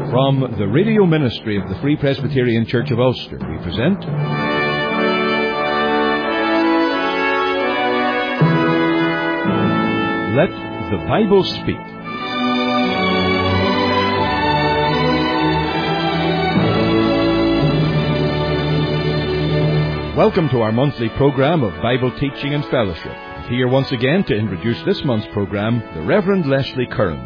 From the radio ministry of the Free Presbyterian Church of Ulster, we present Let the Bible Speak. Welcome to our monthly program of Bible teaching and fellowship. And here once again to introduce this month's program, the Reverend Leslie Curran.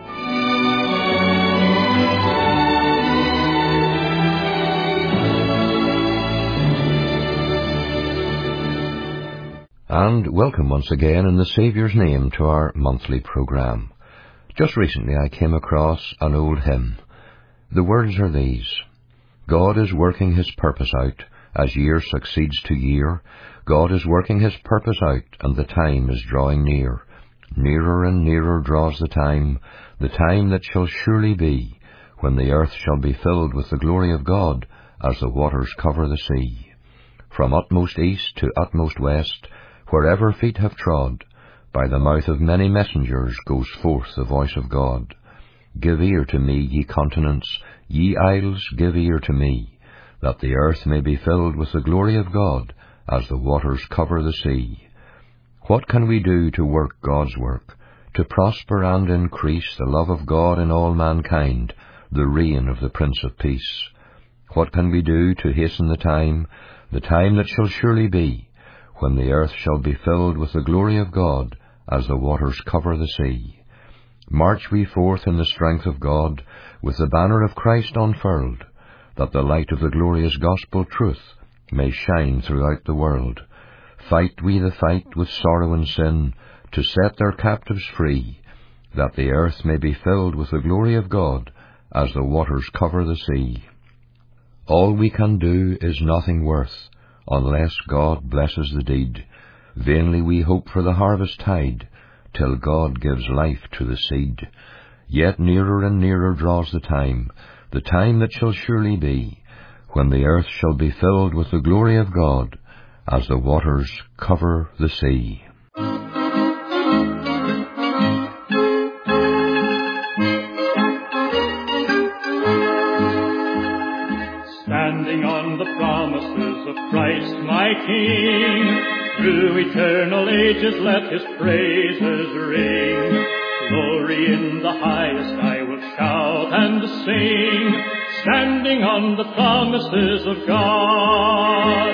And welcome once again in the Saviour's name to our monthly program. Just recently I came across an old hymn. The words are these: God is working his purpose out, as year succeeds to year. God is working his purpose out, and the time is drawing near. Nearer and nearer draws the time that shall surely be, when the earth shall be filled with the glory of God, as the waters cover the sea. From utmost east to utmost west, wherever feet have trod, by the mouth of many messengers goes forth the voice of God. Give ear to me, ye continents, ye isles, give ear to me, that the earth may be filled with the glory of God, as the waters cover the sea. What can we do to work God's work, to prosper and increase the love of God in all mankind, the reign of the Prince of Peace? What can we do to hasten the time that shall surely be, when the earth shall be filled with the glory of God, as the waters cover the sea? March we forth in the strength of God, with the banner of Christ unfurled, that the light of the glorious gospel truth may shine throughout the world. Fight we the fight with sorrow and sin, to set their captives free, that the earth may be filled with the glory of God, as the waters cover the sea. All we can do is nothing worth, unless God blesses the deed. Vainly we hope for the harvest tide, till God gives life to the seed. Yet nearer and nearer draws the time that shall surely be, when the earth shall be filled with the glory of God, as the waters cover the sea. Standing on the promises of Christ my King, through eternal ages let his praises ring. Glory in the highest I will shout and sing, standing on the promises of God.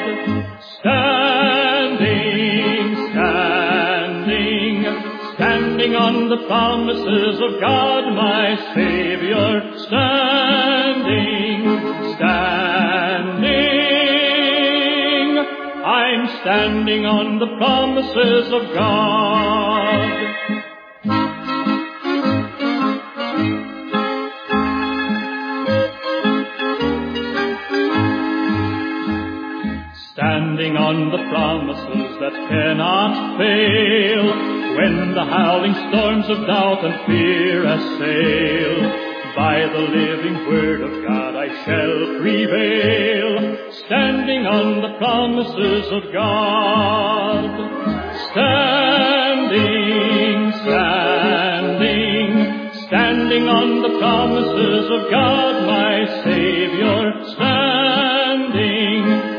Standing on the promises of God, my Savior, standing. I'm standing on the promises of God. Standing on the promises that cannot fail, when the howling storms of doubt and fear assail. By the living word of God I shall prevail, standing on the promises of God. Standing on the promises of God, my Savior, standing.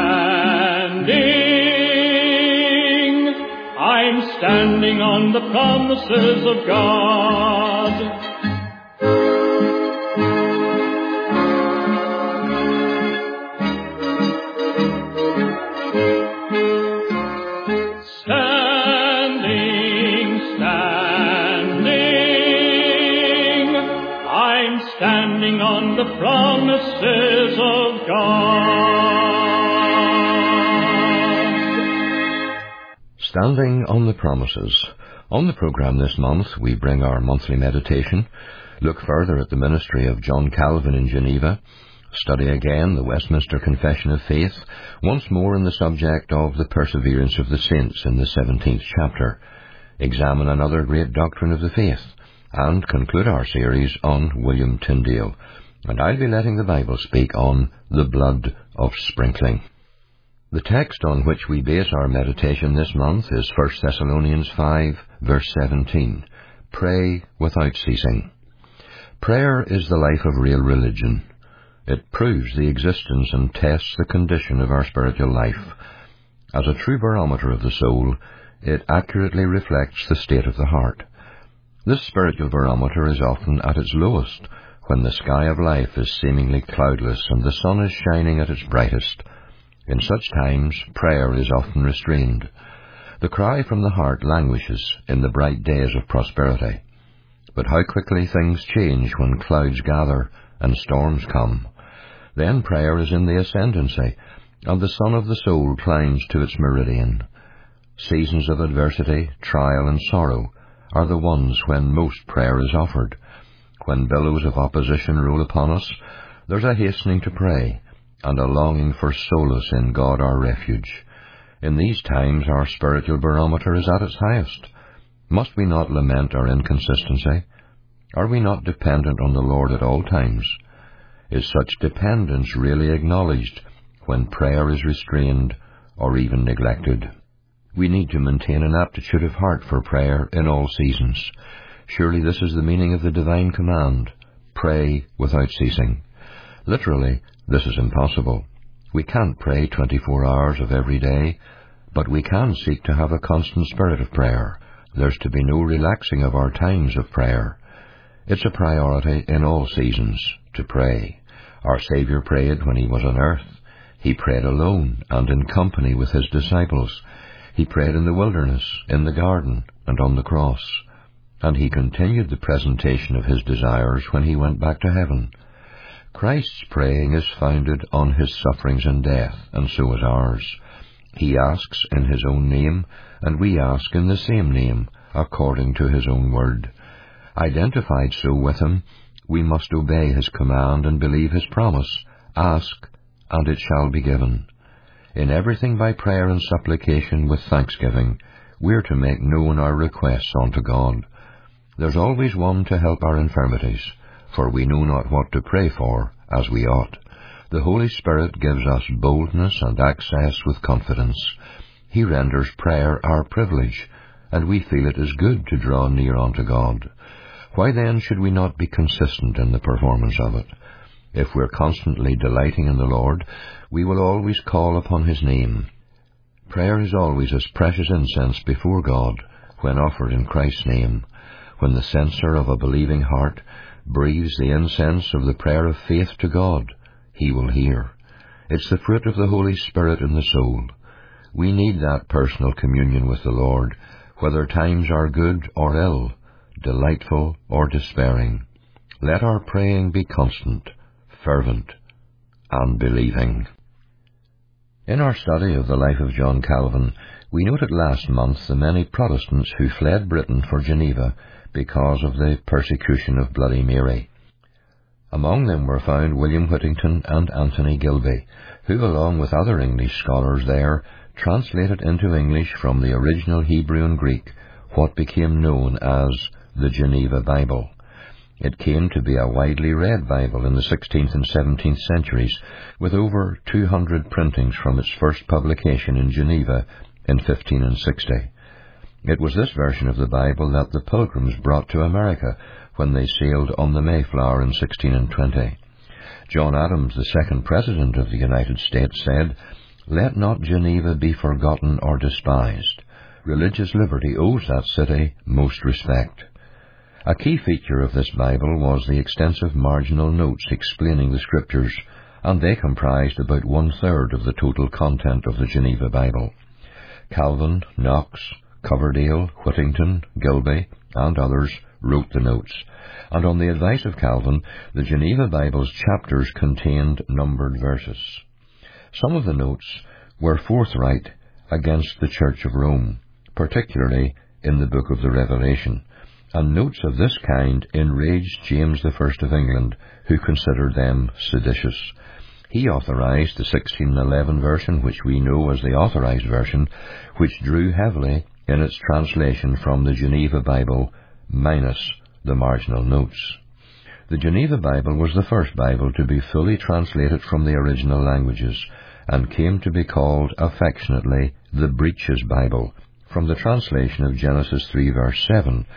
I'm standing on the promises of God. Standing on the promises of God. Standing on the promises. On the program this month, we bring our monthly meditation, look further at the ministry of John Calvin in Geneva, study again the Westminster Confession of Faith, once more in the subject of the perseverance of the saints in the 17th chapter, examine another great doctrine of the faith, and conclude our series on William Tyndale. And I'll be letting the Bible speak on the blood of sprinkling. The text on which we base our meditation this month is 1 Thessalonians 5, verse 17. Pray without ceasing. Prayer is the life of real religion. It proves the existence and tests the condition of our spiritual life. As a true barometer of the soul, it accurately reflects the state of the heart. This spiritual barometer is often at its lowest, when the sky of life is seemingly cloudless and the sun is shining at its brightest. In such times, prayer is often restrained. The cry from the heart languishes in the bright days of prosperity. But how quickly things change when clouds gather and storms come. Then prayer is in the ascendancy, and the sun of the soul climbs to its meridian. Seasons of adversity, trial, and sorrow are the ones when most prayer is offered. When billows of opposition roll upon us, there's a hastening to pray, and a longing for solace in God our refuge. In these times our spiritual barometer is at its highest. Must we not lament our inconsistency? Are we not dependent on the Lord at all times? Is such dependence really acknowledged when prayer is restrained or even neglected? We need to maintain an aptitude of heart for prayer in all seasons. Surely this is the meaning of the divine command, pray without ceasing. Literally, this is impossible. We can't pray 24 hours of every day, but we can seek to have a constant spirit of prayer. There's to be no relaxing of our times of prayer. It's a priority in all seasons to pray. Our Saviour prayed when he was on earth. He prayed alone and in company with his disciples. He prayed in the wilderness, in the garden, and on the cross. And he continued the presentation of his desires when he went back to heaven. Christ's praying is founded on his sufferings and death, and so is ours. He asks in his own name, and we ask in the same name, according to his own word. Identified so with him, we must obey his command and believe his promise, ask, and it shall be given. In everything by prayer and supplication with thanksgiving, we're to make known our requests unto God. There's always one to help our infirmities, for we know not what to pray for as we ought. The Holy Spirit gives us boldness and access with confidence. He renders prayer our privilege, and we feel it is good to draw near unto God. Why then should we not be consistent in the performance of it? If we're constantly delighting in the Lord, we will always call upon his name. Prayer is always as precious incense before God when offered in Christ's name. When the censer of a believing heart breathes the incense of the prayer of faith to God, he will hear. It's the fruit of the Holy Spirit in the soul. We need that personal communion with the Lord, whether times are good or ill, delightful or despairing. Let our praying be constant, fervent, and believing. In our study of the life of John Calvin, we noted last month the many Protestants who fled Britain for Geneva because of the persecution of Bloody Mary. Among them were found William Whittington and Anthony Gilby, who, along with other English scholars there, translated into English from the original Hebrew and Greek what became known as the Geneva Bible. It came to be a widely read Bible in the 16th and 17th centuries, with over 200 printings from its first publication in Geneva in 1560. It was this version of the Bible that the Pilgrims brought to America when they sailed on the Mayflower in 1620. John Adams, the second President of the United States, said, "Let not Geneva be forgotten or despised. Religious liberty owes that city most respect." A key feature of this Bible was the extensive marginal notes explaining the Scriptures, and they comprised about 1/3 of the total content of the Geneva Bible. Calvin, Knox, Coverdale, Whittington, Gilby, and others wrote the notes, and on the advice of Calvin, the Geneva Bible's chapters contained numbered verses. Some of the notes were forthright against the Church of Rome, particularly in the book of the Revelation, and notes of this kind enraged James I of England, who considered them seditious. He authorized the 1611 version, which we know as the Authorized Version, which drew heavily in its translation from the Geneva Bible minus the marginal notes. The Geneva Bible was the first Bible to be fully translated from the original languages, and came to be called affectionately the Breaches Bible, from the translation of Genesis 3 verse 7,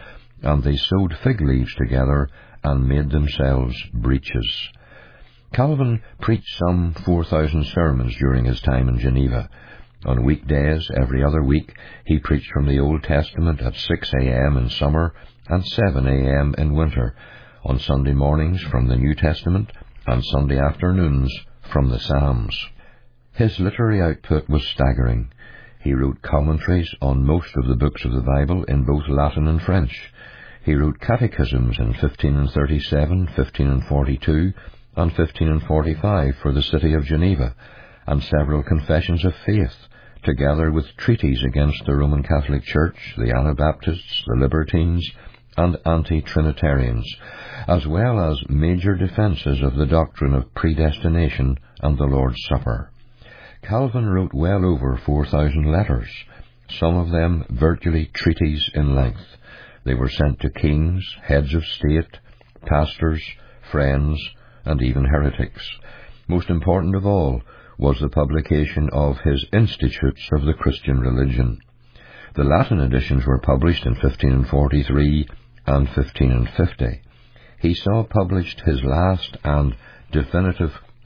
and they sewed fig leaves together and made themselves breeches. Calvin preached some 4,000 sermons during his time in Geneva. On weekdays, every other week, he preached from the Old Testament at 6 a.m. in summer and 7 a.m. in winter, on Sunday mornings from the New Testament, and Sunday afternoons from the Psalms. His literary output was staggering. He wrote commentaries on most of the books of the Bible in both Latin and French. He wrote catechisms in 1537, 1542, and 1545 for the city of Geneva, and several confessions of faith, together with treaties against the Roman Catholic Church, the Anabaptists, the Libertines, and anti-Trinitarians, as well as major defences of the doctrine of predestination and the Lord's Supper. Calvin wrote well over 4,000 letters, some of them virtually treatises in length. They were sent to kings, heads of state, pastors, friends, and even heretics. Most important of all was the publication of his Institutes of the Christian Religion. The Latin editions were published in 1543 and 1550. He saw published his last and definitive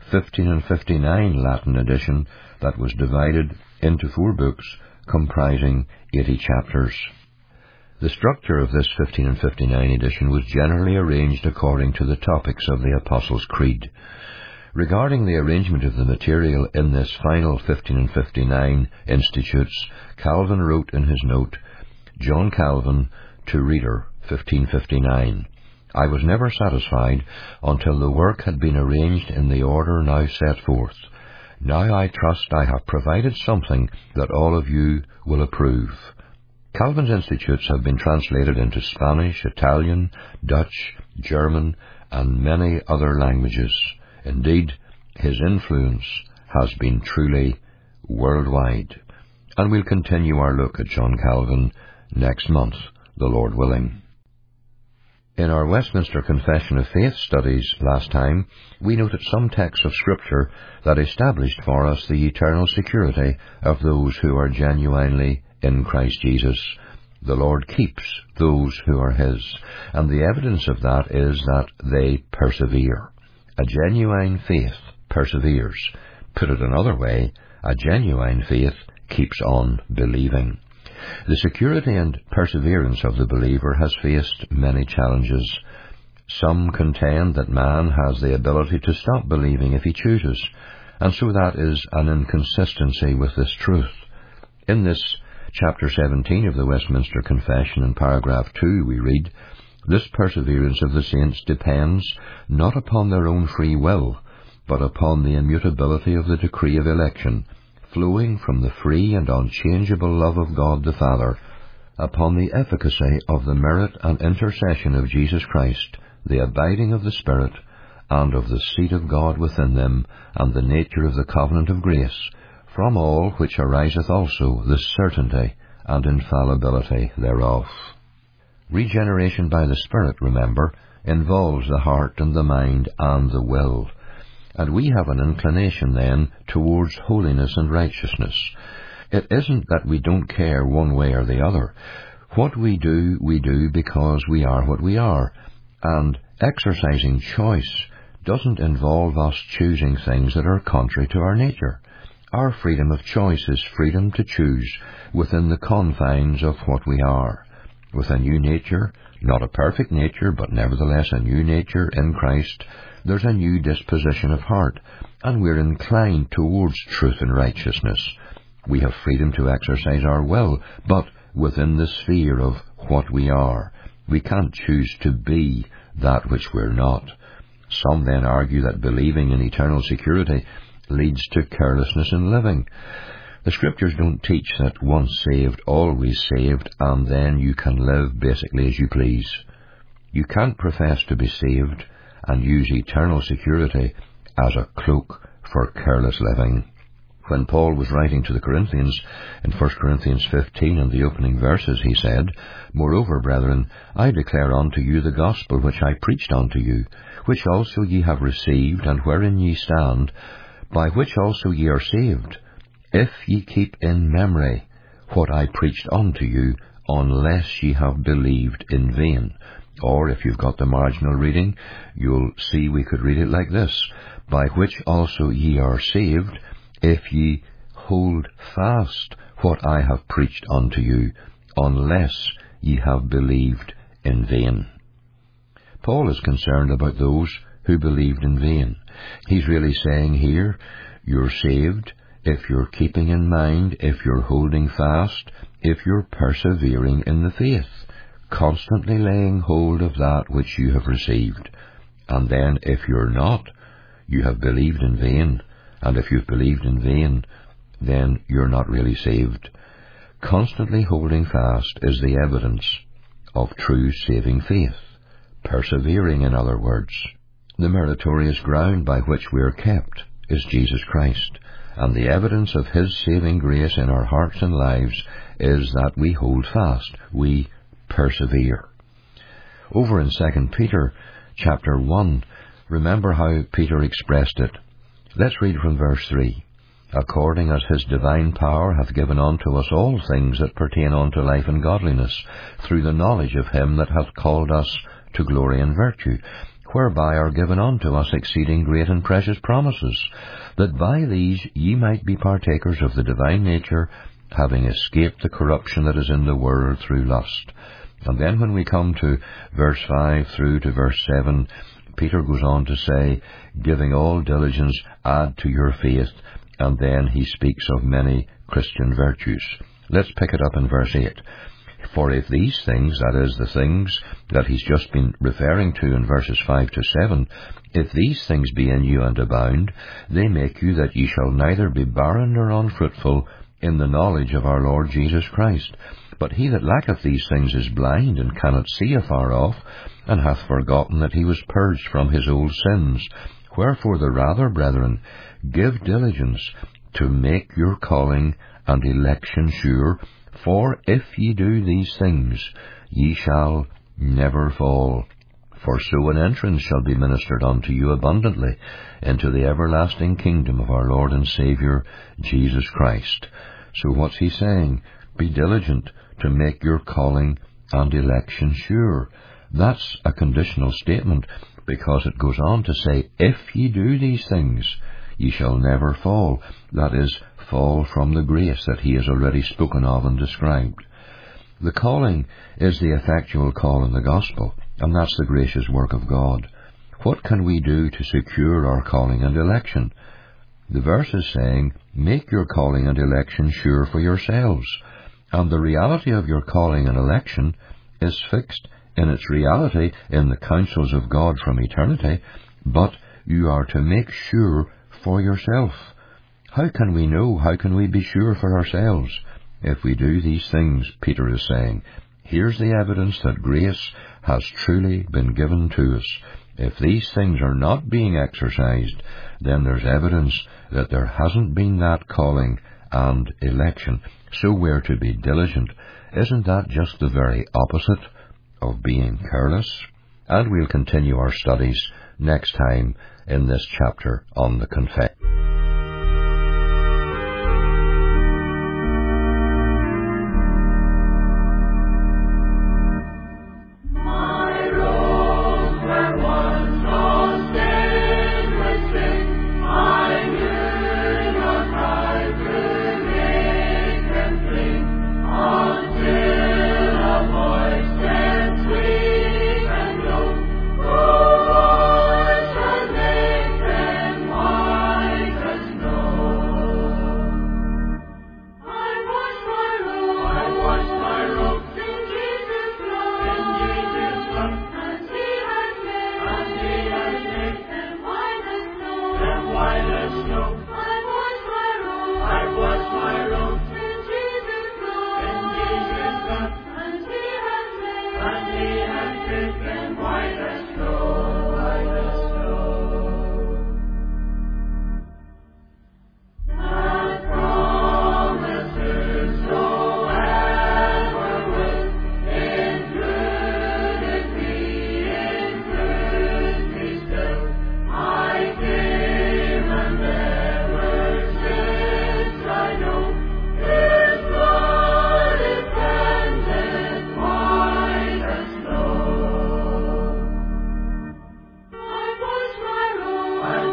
1559 Latin edition that was divided into 4 books comprising 80 chapters. The structure of this 1559 edition was generally arranged according to the topics of the Apostles' Creed. Regarding the arrangement of the material in this final 1559 Institutes, Calvin wrote in his note, "John Calvin to Reader, 1559. I was never satisfied until the work had been arranged in the order now set forth. Now I trust I have provided something that all of you will approve." Calvin's Institutes have been translated into Spanish, Italian, Dutch, German, and many other languages. Indeed, his influence has been truly worldwide. And we'll continue our look at John Calvin next month, the Lord willing. In our Westminster Confession of Faith studies last time, we noted some texts of Scripture that established for us the eternal security of those who are genuinely in Christ Jesus. The Lord keeps those who are His, and the evidence of that is that they persevere. A genuine faith perseveres. Put it another way, a genuine faith keeps on believing. The security and perseverance of the believer has faced many challenges. Some contend that man has the ability to stop believing if he chooses, and so that is an inconsistency with this truth. In this chapter 17 of the Westminster Confession, in paragraph 2, we read, "This perseverance of the saints depends not upon their own free will, but upon the immutability of the decree of election, flowing from the free and unchangeable love of God the Father, upon the efficacy of the merit and intercession of Jesus Christ, the abiding of the Spirit, and of the seat of God within them, and the nature of the covenant of grace, from all which ariseth also the certainty and infallibility thereof." Regeneration by the Spirit, remember, involves the heart and the mind and the will. And we have an inclination then towards holiness and righteousness. It isn't that we don't care one way or the other. What we do because we are what we are. And exercising choice doesn't involve us choosing things that are contrary to our nature. Our freedom of choice is freedom to choose within the confines of what we are. With a new nature, not a perfect nature, but nevertheless a new nature in Christ, there's a new disposition of heart, and we're inclined towards truth and righteousness. We have freedom to exercise our will, but within the sphere of what we are. We can't choose to be that which we're not. Some then argue that believing in eternal security leads to carelessness in living. The Scriptures don't teach that once saved, always saved, and then you can live basically as you please. You can't profess to be saved and use eternal security as a cloak for careless living. When Paul was writing to the Corinthians in 1 Corinthians 15 in the opening verses, he said, "Moreover, brethren, I declare unto you the gospel which I preached unto you, which also ye have received, and wherein ye stand, by which also ye are saved, if ye keep in memory what I preached unto you, unless ye have believed in vain. Or, if you've got the marginal reading, you'll see we could read it like this: by which also ye are saved, if ye hold fast what I have preached unto you, unless ye have believed in vain. Paul is concerned about those who believed in vain. He's really saying here, you're saved if you're keeping in mind, if you're holding fast, if you're persevering in the faith, constantly laying hold of that which you have received. And then if you're not, you have believed in vain. And if you've believed in vain, then you're not really saved. Constantly holding fast is the evidence of true saving faith. Persevering, in other words. The meritorious ground by which we are kept is Jesus Christ, and the evidence of His saving grace in our hearts and lives is that we hold fast, we persevere. Over in 2 Peter chapter 1, remember how Peter expressed it. Let's read from verse 3. According as His divine power hath given unto us all things that pertain unto life and godliness, through the knowledge of Him that hath called us to glory and virtue, whereby are given unto us exceeding great and precious promises, that by these ye might be partakers of the divine nature, having escaped the corruption that is in the world through lust. And then when we come to verse 5 through to verse 7, Peter goes on to say, giving all diligence, add to your faith, and then he speaks of many Christian virtues. Let's pick it up in verse 8. For if these things, that is, the things that he's just been referring to in verses 5 to 7, if these things be in you and abound, they make you that ye shall neither be barren nor unfruitful in the knowledge of our Lord Jesus Christ. But he that lacketh these things is blind, and cannot see afar off, and hath forgotten that he was purged from his old sins. Wherefore the rather, brethren, give diligence to make your calling and election sure. For if ye do these things, ye shall never fall. For so an entrance shall be ministered unto you abundantly into the everlasting kingdom of our Lord and Saviour, Jesus Christ. So what's he saying? Be diligent to make your calling and election sure. That's a conditional statement, because it goes on to say, if ye do these things, ye shall never fall. That is, fall from the grace that he has already spoken of and described. The calling is the effectual call in the gospel, and that's the gracious work of God. What can we do to secure our calling and election? The verse is saying, make your calling and election sure for yourselves. And the reality of your calling and election is fixed in its reality in the counsels of God from eternity, but you are to make sure for yourself. How can we know? How can we be sure for ourselves? If we do these things, Peter is saying, here's the evidence that grace has truly been given to us. If these things are not being exercised, then there's evidence that there hasn't been that calling and election. So we're to be diligent. Isn't that just the very opposite of being careless? And we'll continue our studies next time in this chapter on the confession.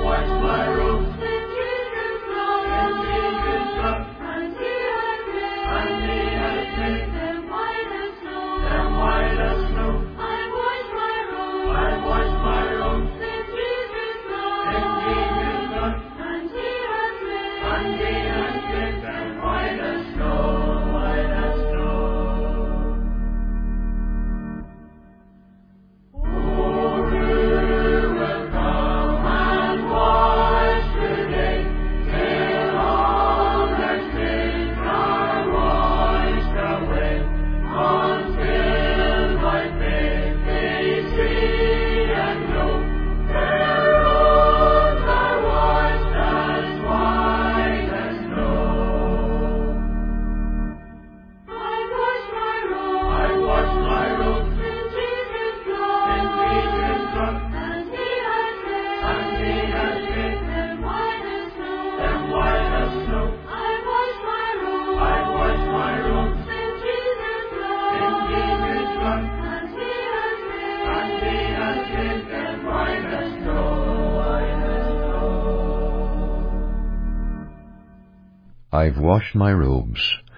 I've washed my robes.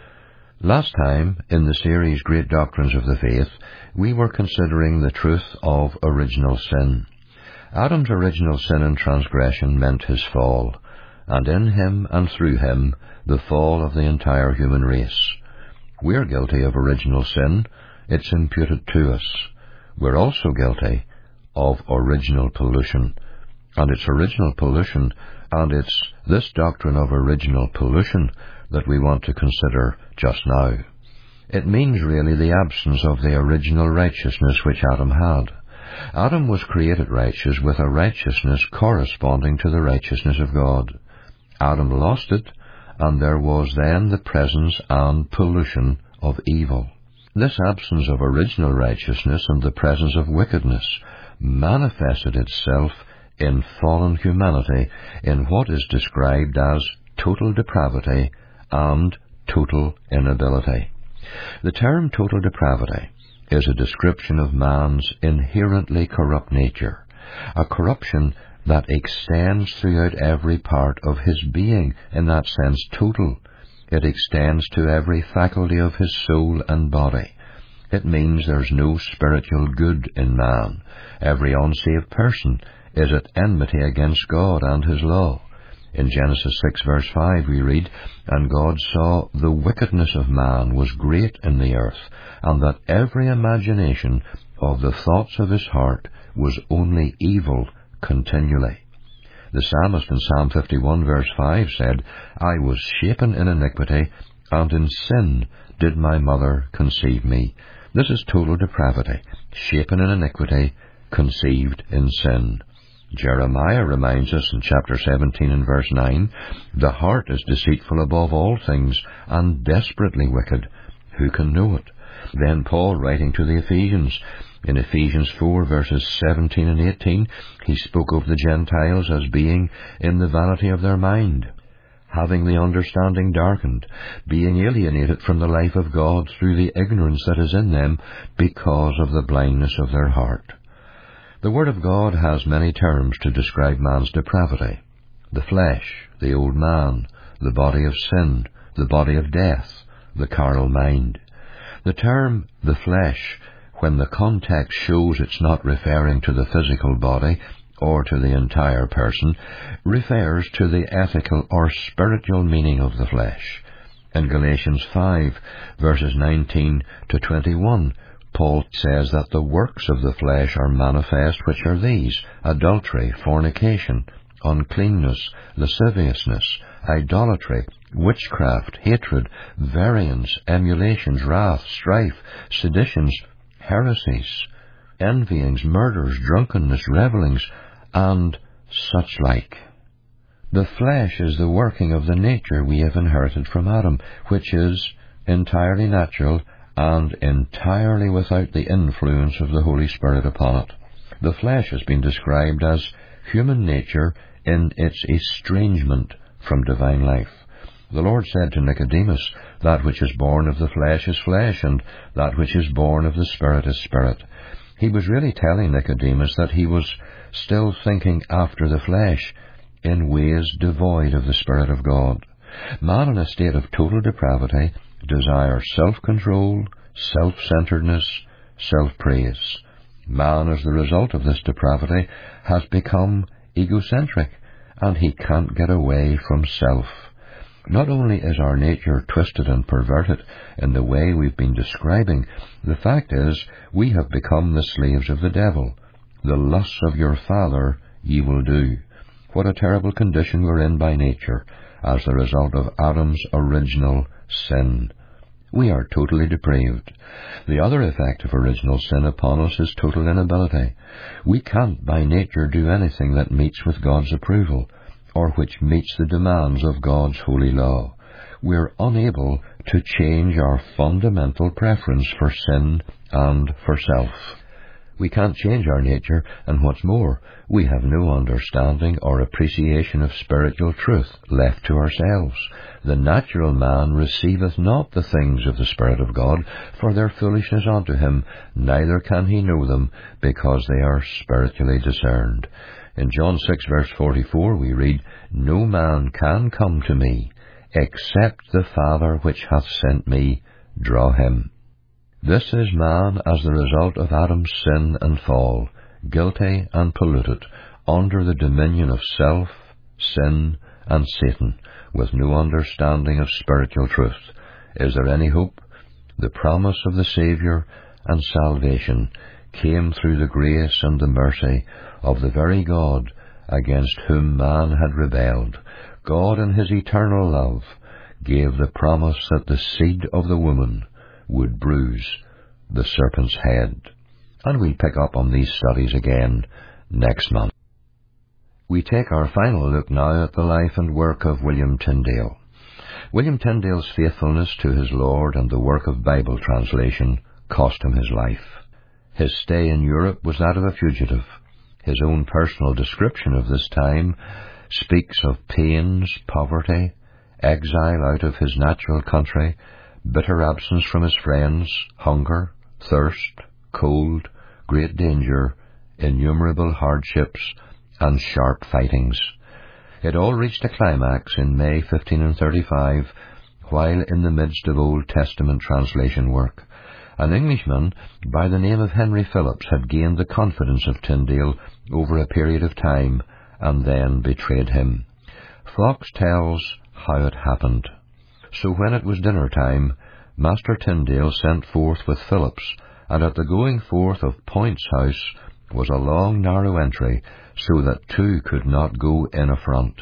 Last time, in the series Great Doctrines of the Faith, we were considering the truth of original sin. Adam's original sin and transgression meant his fall, and in him and through him, the fall of the entire human race. We're guilty of original sin. It's imputed to us. We're also guilty of original pollution. And it's original pollution, and it's this doctrine of original pollution that we want to consider just now. It means really the absence of the original righteousness which Adam had. Adam was created righteous with a righteousness corresponding to the righteousness of God. Adam lost it, and there was then the presence and pollution of evil. This absence of original righteousness and the presence of wickedness manifested itself in fallen humanity in what is described as total depravity and total inability. The term total depravity is a description of man's inherently corrupt nature, a corruption that extends throughout every part of his being, in that sense total. It extends to every faculty of his soul and body. It means there's no spiritual good in man. Every unsaved person is at enmity against God and his law. In Genesis 6 verse 5 we read, "And God saw the wickedness of man was great in the earth, and that every imagination of the thoughts of his heart was only evil continually." The psalmist in Psalm 51 verse 5 said, "I was shapen in iniquity, and in sin did my mother conceive me." This is total depravity, shapen in iniquity, conceived in sin. Jeremiah reminds us in chapter 17 and verse 9, "The heart is deceitful above all things, and desperately wicked. Who can know it?" Then Paul, writing to the Ephesians, in Ephesians 4 verses 17 and 18, he spoke of the Gentiles as being in the vanity of their mind, having the understanding darkened, being alienated from the life of God through the ignorance that is in them because of the blindness of their heart. The Word of God has many terms to describe man's depravity: the flesh, the old man, the body of sin, the body of death, the carnal mind. The term the flesh, when the context shows it's not referring to the physical body or to the entire person, refers to the ethical or spiritual meaning of the flesh. In Galatians 5 verses 19 to 21, Paul says that the works of the flesh are manifest, which are these: adultery, fornication, uncleanness, lasciviousness, idolatry, witchcraft, hatred, variance, emulations, wrath, strife, seditions, heresies, envyings, murders, drunkenness, revellings, and such like. The flesh is the working of the nature we have inherited from Adam, which is entirely natural and entirely without the influence of the Holy Spirit upon it. The flesh has been described as human nature in its estrangement from divine life. The Lord said to Nicodemus, "That which is born of the flesh is flesh, and that which is born of the Spirit is spirit." He was really telling Nicodemus that he was still thinking after the flesh. in ways devoid of the Spirit of God. Man in a state of total depravity desires self-control, self-centeredness, self-praise. Man, as the result of this depravity, has become egocentric, and he can't get away from self. Not only is our nature twisted and perverted in the way we've been describing, the fact is we have become the slaves of the devil. The lusts of your father ye will do. What a terrible condition we're in by nature as the result of Adam's original sin. We are totally depraved. The other effect of original sin upon us is total inability. We can't by nature do anything that meets with God's approval, or which meets the demands of God's holy law. We're unable to change our fundamental preference for sin and for self. We can't change our nature, and what's more, we have no understanding or appreciation of spiritual truth left to ourselves. The natural man receiveth not the things of the Spirit of God, for their foolishness unto him, neither can he know them, because they are spiritually discerned. In John 6 verse 44 we read, No man can come to me, except the Father which hath sent me draw him. This is man as the result of Adam's sin and fall, guilty and polluted, under the dominion of self, sin, and Satan, with no understanding of spiritual truth. Is there any hope? The promise of the Saviour and salvation came through the grace and the mercy of the very God against whom man had rebelled. God in his eternal love gave the promise that the seed of the woman would bruise the serpent's head. And we'll pick up on these studies again next month. We take our final look now at the life and work of William Tyndale. William Tyndale's faithfulness to his Lord and the work of Bible translation cost him his life. His stay in Europe was that of a fugitive. His own personal description of this time speaks of pains, poverty, exile out of his natural country, bitter absence from his friends, hunger, thirst, cold, great danger, innumerable hardships, and sharp fightings. It all reached a climax in May 1535, while in the midst of Old Testament translation work. An Englishman by the name of Henry Phillips had gained the confidence of Tyndale over a period of time, and then betrayed him. Foxe tells how it happened. So when it was dinner time, Master Tyndale sent forth with Phillips, and at the going forth of Point's house was a long narrow entry, so that two could not go in a front.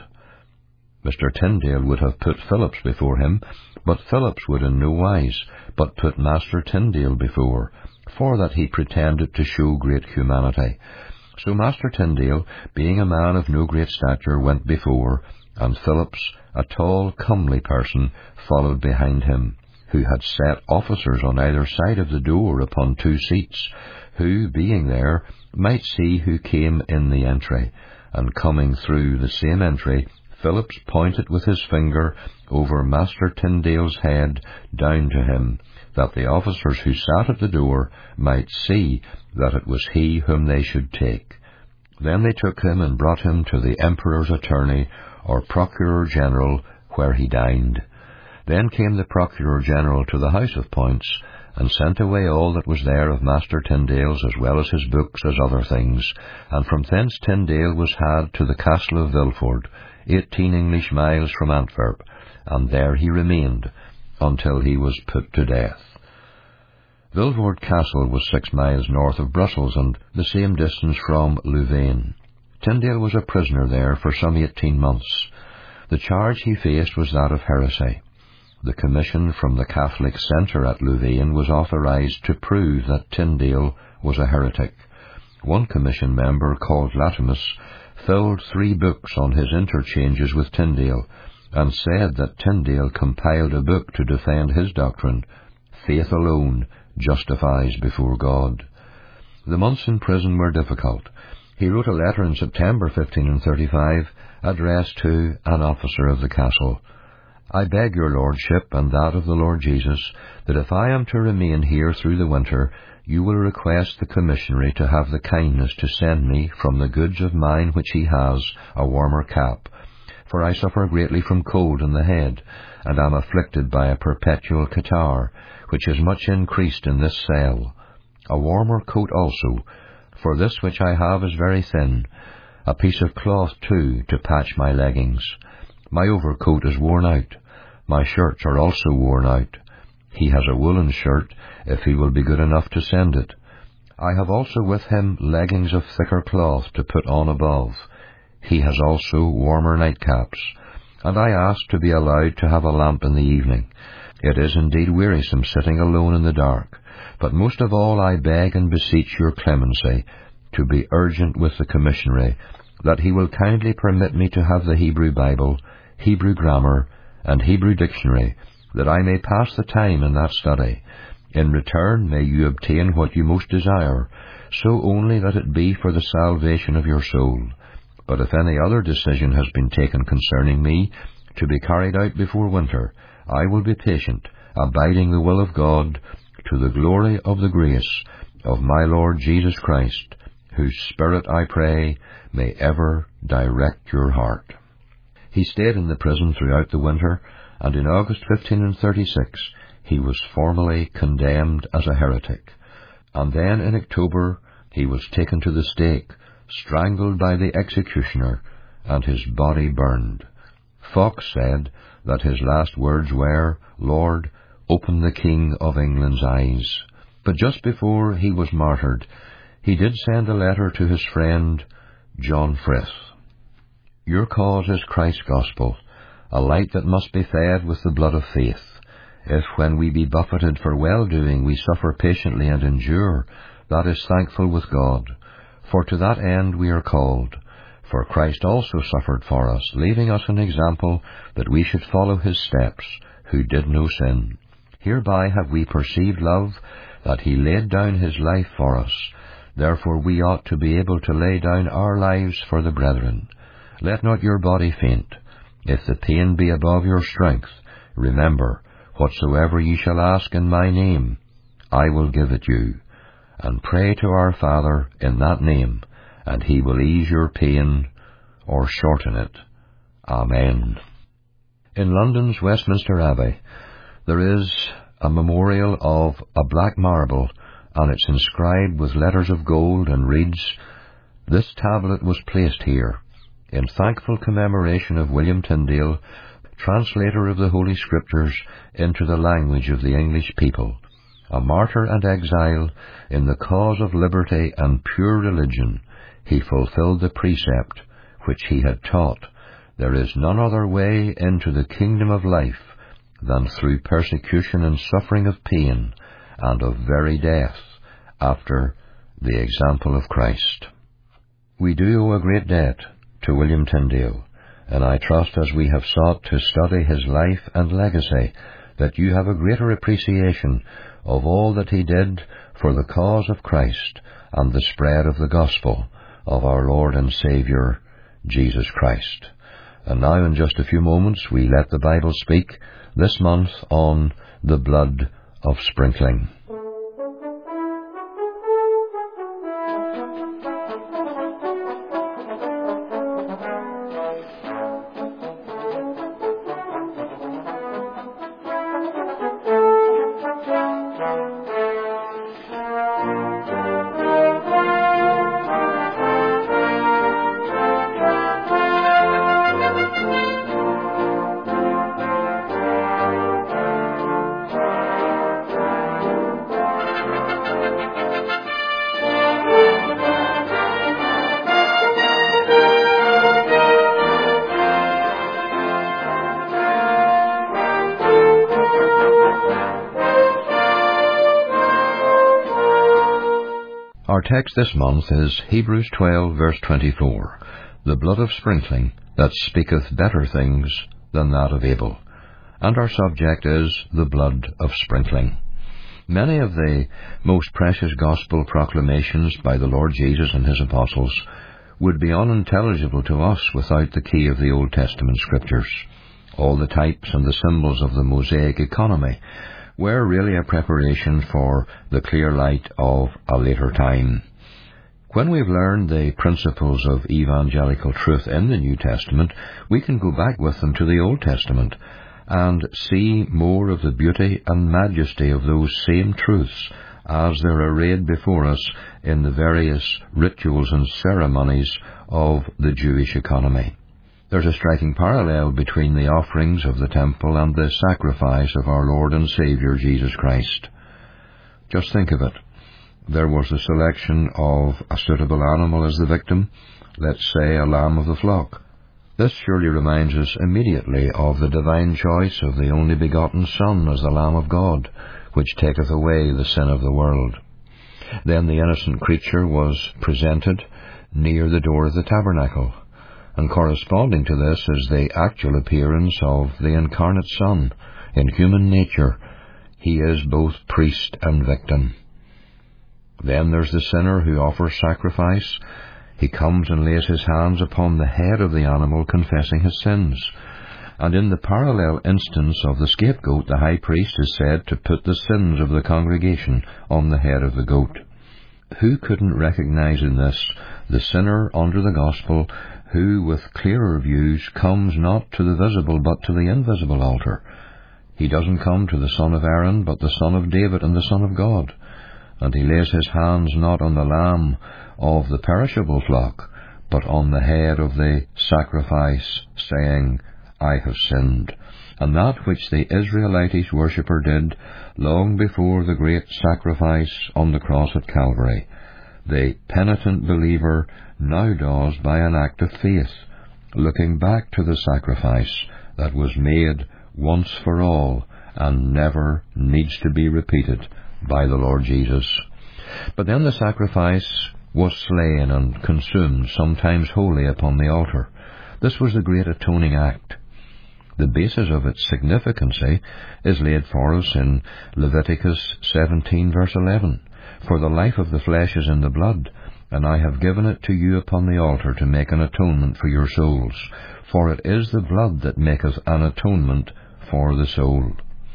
Mr. Tyndale would have put Phillips before him, but Phillips would in no wise but put Master Tyndale before, for that he pretended to show great humanity. So Master Tyndale, being a man of no great stature, went before, and Phillips, a tall, comely person, followed behind him, who had set officers on either side of the door upon two seats, who, being there, might see who came in the entry. And coming through the same entry, Phillips pointed with his finger over Master Tyndale's head down to him, that the officers who sat at the door might see that it was he whom they should take. Then they took him and brought him to the Emperor's attorney, or Procureur General, where he dined. Then came the Procureur General to the house of Points, and sent away all that was there of Master Tyndale's, as well as his books as other things. And from thence Tyndale was had to the castle of Vilford, 18 English miles from Antwerp, and there he remained until he was put to death. Vilford Castle was 6 miles north of Brussels, and the same distance from Louvain. Tyndale was a prisoner there for some 18 months. The charge he faced was that of heresy. The commission from the Catholic Centre at Louvain was authorized to prove that Tyndale was a heretic. One commission member, called Latimus, filled 3 books on his interchanges with Tyndale, and said that Tyndale compiled a book to defend his doctrine, Faith alone justifies before God. The months in prison were difficult. He wrote a letter in September 1535, addressed to an officer of the castle. I beg your lordship, and that of the Lord Jesus, that if I am to remain here through the winter, you will request the commissionary to have the kindness to send me, from the goods of mine which he has, a warmer cap, for I suffer greatly from cold in the head, and am afflicted by a perpetual catarrh, which is much increased in this cell. A warmer coat also, for this which I have is very thin. A piece of cloth too, to patch my leggings. My overcoat is worn out. My shirts are also worn out. He has a woolen shirt, if he will be good enough to send it. I have also with him leggings of thicker cloth to put on above. He has also warmer nightcaps. And I ask to be allowed to have a lamp in the evening. It is indeed wearisome sitting alone in the dark. But most of all I beg and beseech your clemency, to be urgent with the commissionary, that he will kindly permit me to have the Hebrew Bible, Hebrew grammar, and Hebrew dictionary, that I may pass the time in that study. In return may you obtain what you most desire, so only that it be for the salvation of your soul. But if any other decision has been taken concerning me, to be carried out before winter, I will be patient, abiding the will of God, to the glory of the grace of my Lord Jesus Christ, whose Spirit, I pray, may ever direct your heart. He stayed in the prison throughout the winter, and in August 1536 he was formally condemned as a heretic. And then in October he was taken to the stake, strangled by the executioner, and his body burned. Fox said that his last words were, "Lord, open the King of England's eyes." But just before he was martyred, he did send a letter to his friend John Frith. Your cause is Christ's gospel, a light that must be fed with the blood of faith. If when we be buffeted for well-doing we suffer patiently and endure, that is thankful with God. For to that end we are called. For Christ also suffered for us, leaving us an example that we should follow his steps, who did no sin. Hereby have we perceived love, that he laid down his life for us. Therefore we ought to be able to lay down our lives for the brethren. Let not your body faint. If the pain be above your strength, remember, whatsoever ye shall ask in my name, I will give it you. And pray to our Father in that name, and he will ease your pain, or shorten it. Amen. In London's Westminster Abbey, there is a memorial of a black marble, and it's inscribed with letters of gold and reads, "This tablet was placed here in thankful commemoration of William Tyndale, translator of the Holy Scriptures into the language of the English people. A martyr and exile in the cause of liberty and pure religion, he fulfilled the precept which he had taught. There is none other way into the kingdom of life than through persecution and suffering of pain and of very death, after the example of Christ." We do owe a great debt to William Tyndale, and I trust as we have sought to study his life and legacy, that you have a greater appreciation of all that he did for the cause of Christ and the spread of the gospel of our Lord and Saviour, Jesus Christ. And now in just a few moments we let the Bible speak, this month on the blood of sprinkling. Our text this month is Hebrews 12, verse 24, "The blood of sprinkling that speaketh better things than that of Abel." And our subject is the blood of sprinkling. Many of the most precious gospel proclamations by the Lord Jesus and his apostles would be unintelligible to us without the key of the Old Testament Scriptures. All the types and the symbols of the Mosaic economy were really a preparation for the clear light of a later time. When we've learned the principles of evangelical truth in the New Testament, we can go back with them to the Old Testament and see more of the beauty and majesty of those same truths as they're arrayed before us in the various rituals and ceremonies of the Jewish economy. There's a striking parallel between the offerings of the temple and the sacrifice of our Lord and Saviour Jesus Christ. Just think of it. There was the selection of a suitable animal as the victim, let's say a lamb of the flock. This surely reminds us immediately of the divine choice of the only begotten Son as the Lamb of God, which taketh away the sin of the world. Then the innocent creature was presented near the door of the tabernacle, and corresponding to this is the actual appearance of the incarnate Son in human nature. He is both priest and victim. Then there's the sinner who offers sacrifice. He comes and lays his hands upon the head of the animal, confessing his sins. And in the parallel instance of the scapegoat, the high priest is said to put the sins of the congregation on the head of the goat. Who couldn't recognize in this the sinner under the gospel, who with clearer views comes not to the visible but to the invisible altar? He doesn't come to the son of Aaron, but the son of David and the Son of God. And he lays his hands not on the lamb of the perishable flock, but on the head of the sacrifice, saying, I have sinned. And that which the Israelitish worshipper did long before the great sacrifice on the cross at Calvary, the penitent believer now does by an act of faith, looking back to the sacrifice that was made once for all and never needs to be repeated by the Lord Jesus. But then the sacrifice was slain and consumed, sometimes wholly, upon the altar. This was the great atoning act. The basis of its significancy is laid for us in Leviticus 17 verse 11. For the life of the flesh is in the blood, and I have given it to you upon the altar to make an atonement for your souls. For it is the blood that maketh an atonement for the soul.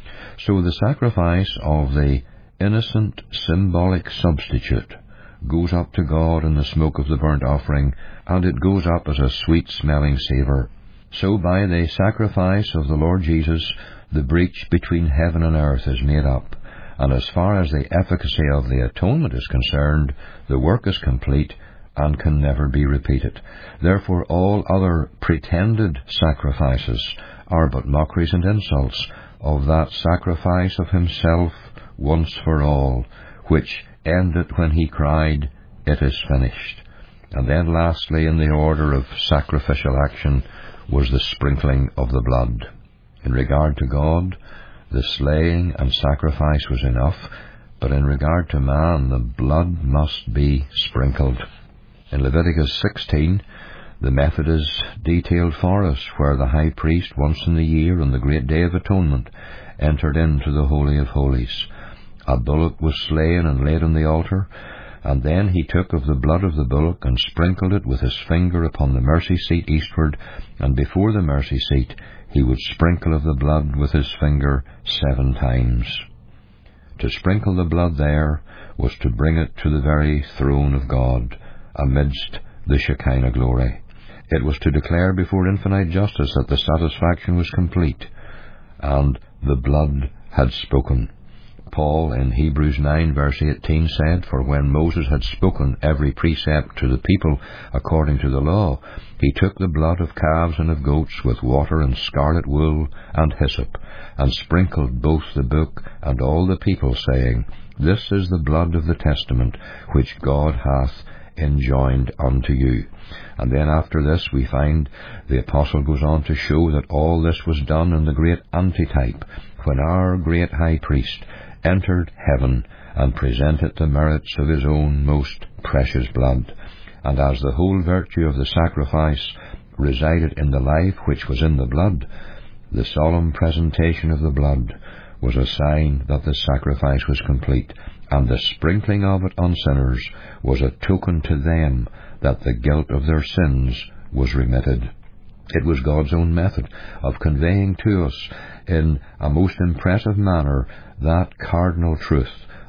So the sacrifice of the innocent symbolic substitute goes up to God in the smoke of the burnt offering, and it goes up as a sweet-smelling savour. So by the sacrifice of the Lord Jesus, the breach between heaven and earth is made up, and as far as the efficacy of the atonement is concerned, the work is complete and can never be repeated. Therefore all other pretended sacrifices are but mockeries and insults of that sacrifice of himself once for all, which ended when he cried, It is finished. And then lastly, in the order of sacrificial action, was the sprinkling of the blood. In regard to God, the slaying and sacrifice was enough, but in regard to man, the blood must be sprinkled. In Leviticus 16, the method is detailed for us, where the high priest once in the year on the great day of atonement entered into the Holy of Holies. A bullock was slain and laid on the altar, and then he took of the blood of the bullock and sprinkled it with his finger upon the mercy seat eastward, and before the mercy seat he would sprinkle of the blood with his finger 7 times. To sprinkle the blood there was to bring it to the very throne of God, amidst the Shekinah glory. It was to declare before infinite justice that the satisfaction was complete, and the blood had spoken. Paul in Hebrews 9 verse 18 said, For when Moses had spoken every precept to the people according to the law, he took the blood of calves and of goats with water and scarlet wool and hyssop, and sprinkled both the book and all the people, saying, This is the blood of the testament which God hath enjoined unto you. And then after this we find the apostle goes on to show that all this was done in the great antitype, when our great high priest entered heaven and presented the merits of his own most precious blood. And as the whole virtue of the sacrifice resided in the life which was in the blood, the solemn presentation of the blood was a sign that the sacrifice was complete, and the sprinkling of it on sinners was a token to them that the guilt of their sins was remitted. It was God's own method of conveying to us in a most impressive manner that cardinal truth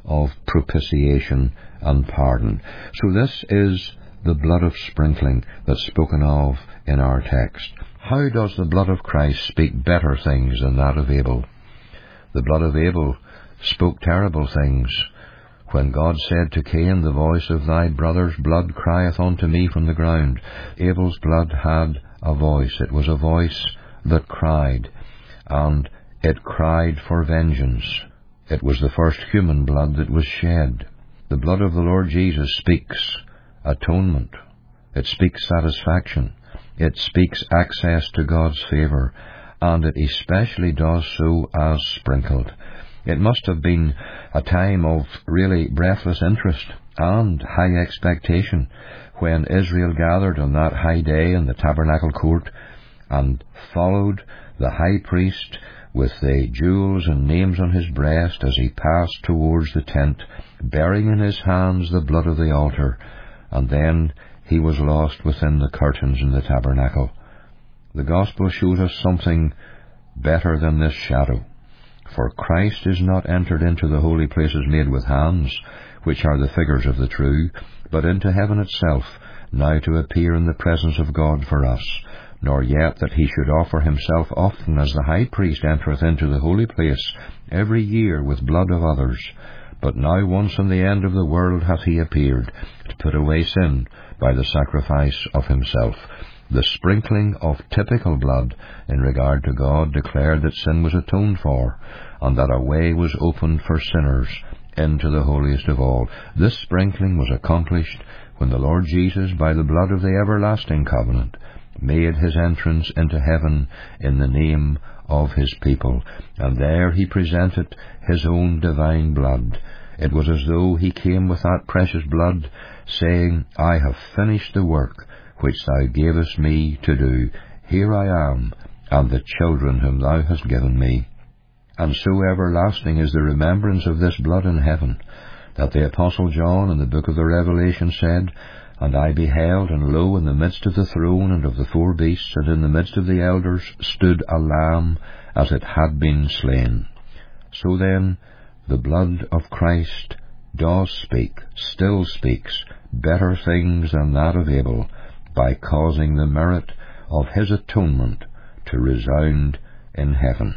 of propitiation and pardon. So this is the blood of sprinkling that's spoken of in our text. How does the blood of Christ speak better things than that of Abel? The blood of Abel spoke terrible things. When God said to Cain, "The voice of thy brother's blood crieth unto me from the ground," Abel's blood had a voice. It was a voice that cried, and it cried for vengeance. It was the first human blood that was shed. The blood of the Lord Jesus speaks atonement. It speaks satisfaction. It speaks access to God's favour, and it especially does so as sprinkled. It must have been a time of really breathless interest and high expectation when Israel gathered on that high day in the tabernacle court and followed the high priest with the jewels and names on his breast as he passed towards the tent, bearing in his hands the blood of the altar, and then he was lost within the curtains in the tabernacle. The Gospel shows us something better than this shadow. For Christ is not entered into the holy places made with hands, which are the figures of the true, but into heaven itself, now to appear in the presence of God for us, nor yet that he should offer himself often as the high priest entereth into the holy place every year with blood of others. But now once in the end of the world hath he appeared, to put away sin by the sacrifice of himself. The sprinkling of typical blood in regard to God declared that sin was atoned for, and that a way was opened for sinners into the holiest of all. This sprinkling was accomplished when the Lord Jesus, by the blood of the everlasting covenant, made his entrance into heaven in the name of his people, and there he presented his own divine blood. It was as though he came with that precious blood, saying, "I have finished the work which thou gavest me to do. Here I am, and the children whom thou hast given me." And so everlasting is the remembrance of this blood in heaven, that the Apostle John in the book of the Revelation said, "And I beheld, and lo, in the midst of the throne and of the 4 beasts, and in the midst of the elders, stood a lamb as it had been slain." So then, the blood of Christ does speak, still speaks, better things than that of Abel, by causing the merit of his atonement to resound in heaven.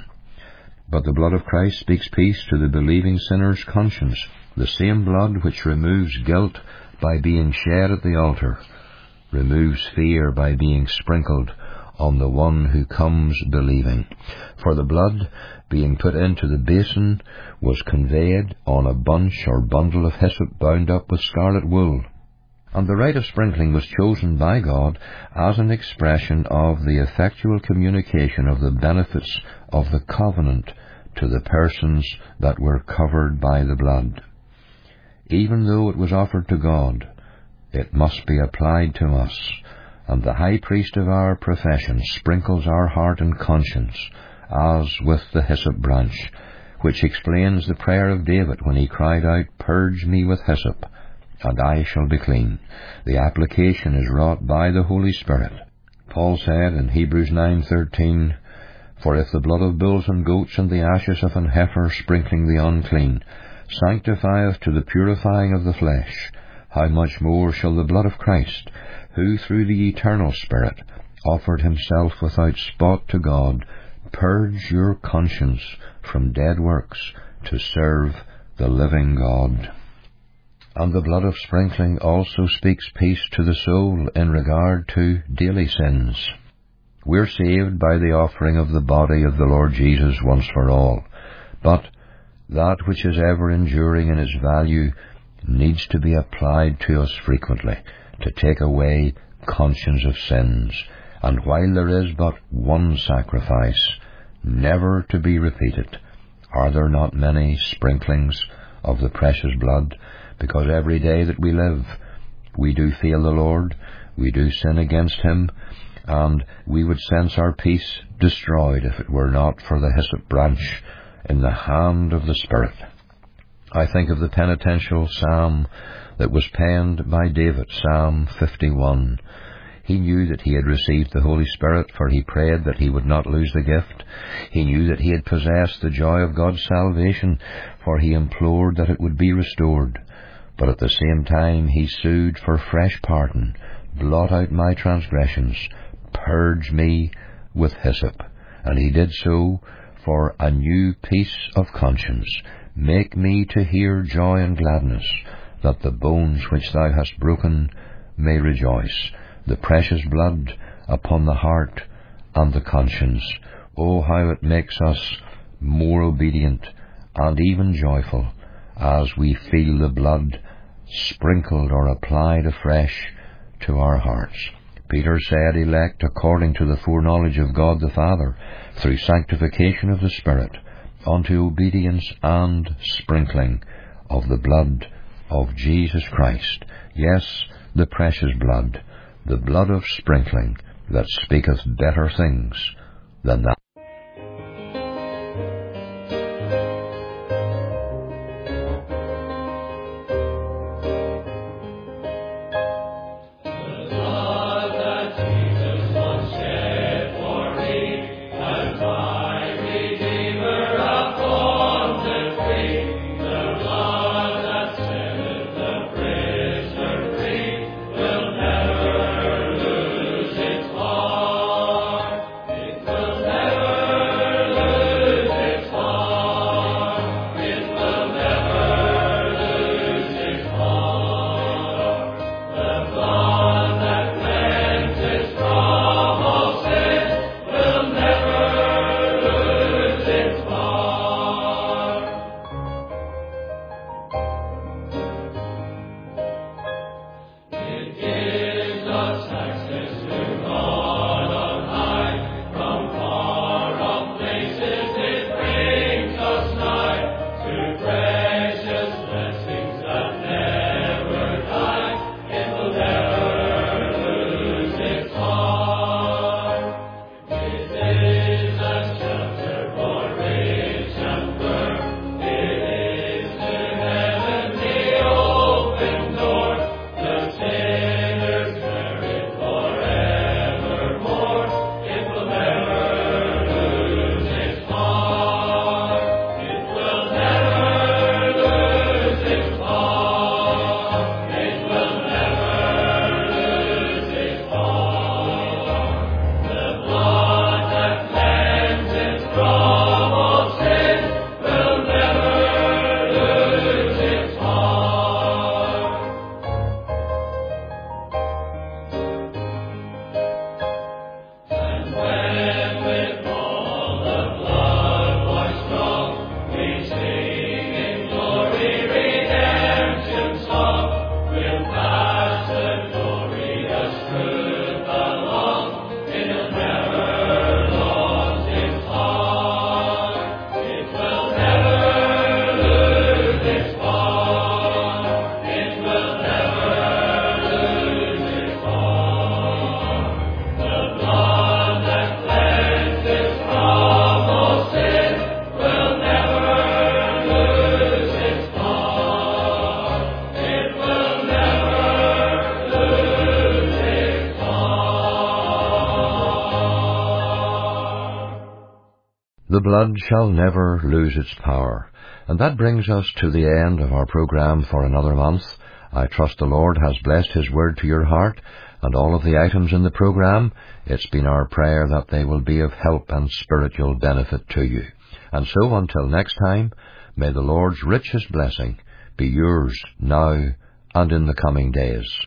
But the blood of Christ speaks peace to the believing sinner's conscience, the same blood which removes guilt by being shed at the altar, removes fear by being sprinkled on the one who comes believing. For the blood, being put into the basin, was conveyed on a bunch or bundle of hyssop bound up with scarlet wool. And the rite of sprinkling was chosen by God as an expression of the effectual communication of the benefits of the covenant to the persons that were covered by the blood. Even though it was offered to God, it must be applied to us, and the high priest of our profession sprinkles our heart and conscience, as with the hyssop branch, which explains the prayer of David when he cried out, "Purge me with hyssop, and I shall be clean." The application is wrought by the Holy Spirit. Paul said in Hebrews 9:13, "For if the blood of bulls and goats and the ashes of an heifer sprinkling the unclean sanctifieth to the purifying of the flesh, how much more shall the blood of Christ, who through the eternal Spirit offered himself without spot to God, purge your conscience from dead works to serve the living God." And the blood of sprinkling also speaks peace to the soul in regard to daily sins. We're saved by the offering of the body of the Lord Jesus once for all, but that which is ever enduring in its value needs to be applied to us frequently to take away conscience of sins, and while there is but one sacrifice, never to be repeated, are there not many sprinklings of the precious blood? Because every day that we live, we do fail the Lord, we do sin against him, and we would sense our peace destroyed if it were not for the hyssop branch in the hand of the Spirit. I think of the penitential psalm that was penned by David, Psalm 51. He knew that he had received the Holy Spirit, for he prayed that he would not lose the gift. He knew that he had possessed the joy of God's salvation, for he implored that it would be restored. But at the same time he sued for fresh pardon. Blot out my transgressions, purge me with hyssop. And he did so for a new peace of conscience. Make me to hear joy and gladness, that the bones which thou hast broken may rejoice. The precious blood upon the heart and the conscience. Oh, how it makes us more obedient and even joyful as we feel the blood sprinkled or applied afresh to our hearts. Peter said, elect according to the foreknowledge of God the Father, through sanctification of the Spirit, unto obedience and sprinkling of the blood of Jesus Christ. Yes, the precious blood, the blood of sprinkling that speaketh better things than that. The blood shall never lose its power. And that brings us to the end of our programme for another month. I trust the Lord has blessed His word to your heart and all of the items in the programme. It's been our prayer that they will be of help and spiritual benefit to you. And so until next time, may the Lord's richest blessing be yours now and in the coming days.